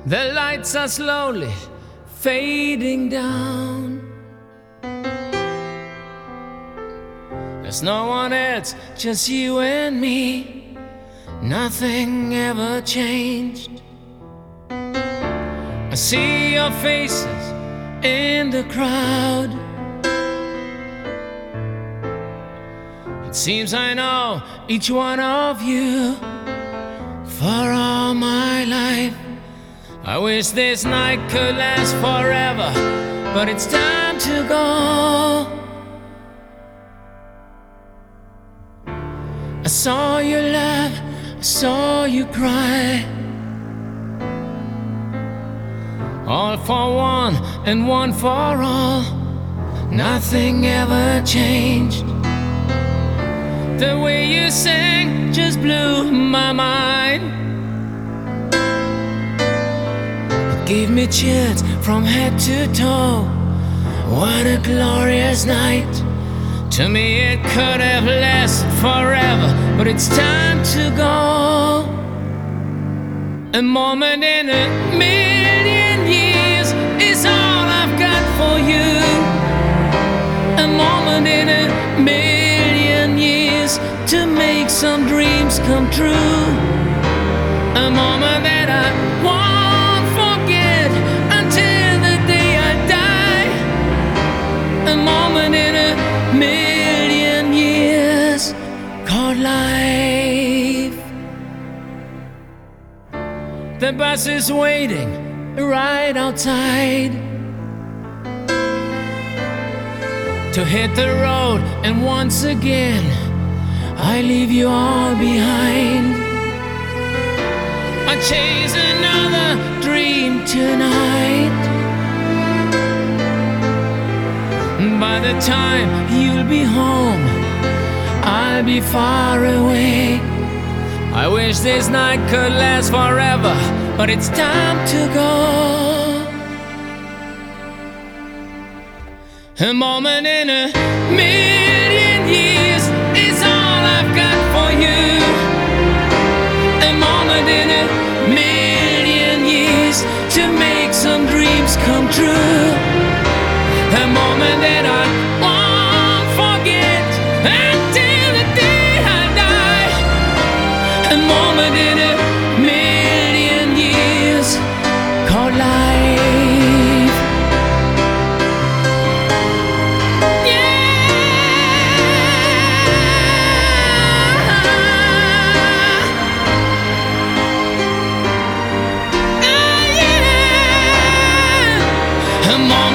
The lights are slowly fading down. There's no one else, just you and me. Nothing ever changed. I see your faces in the crowd. It seems I know each one of you for all my life. I wish this night could last forever, but it's time to go. I saw you laugh, I saw you cry, all for one and one for all. Nothing ever changed. The way you sang just blew my mind. It gave me chills from head to toe. What a glorious night. To me it could have lasted forever, but it's time to go. A moment in a million years is all I've got for you. A moment in a million years to make some dreams come true. A moment that I won't forget until the day I die. A moment in a million years called life. The bus is waiting right outside to hit the road, and once again I leave you all behind. I chase another dream tonight. By the time you'll be home, I'll be far away. I wish this night could last forever, but it's time to go. A moment in a million years is all I've got for you. A moment in a million years to make some dreams come true. A moment that I won't forget until the day I die. A moment in a million years called life. A moment